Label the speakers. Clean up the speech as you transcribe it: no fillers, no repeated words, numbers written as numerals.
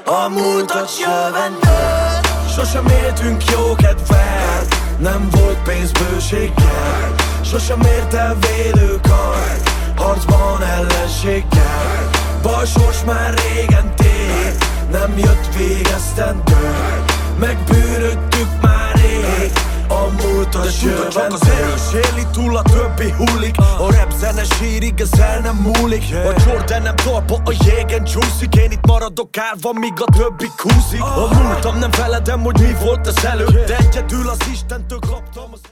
Speaker 1: a múltat jövendől. Sosem éltünk jó kedvel, nem volt pénz bőséggel. Sosem ért el védőkar, harcban ellenséggel. Balsors már régen tér, nem jött végeztendő. Megbűrödtük már rég, a múltat jövendől. Csak az erős éli túl, a többi hullik. A rap zene sírig, ez el nem múlik. A Jordan nem talpa, a jégen csúszik. Én itt maradok állva, míg a többi kúszik. A múltam nem feledem, hogy mi volt az előtt, de egyedül az Istentől kaptam az